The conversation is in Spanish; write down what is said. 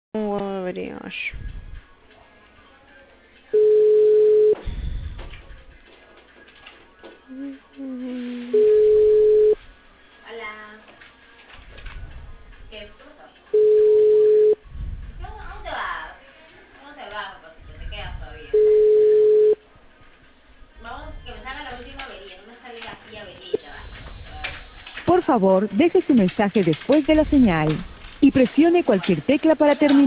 Averías. Hola. ¿Qué pasó? ¿A dónde vas? No te vas, papacito, te quedas todavía. Vamos, que me salga la última avería, no me sale aquí avería, ya va. Por favor, deje su mensaje después de la señal y presione cualquier tecla para terminar.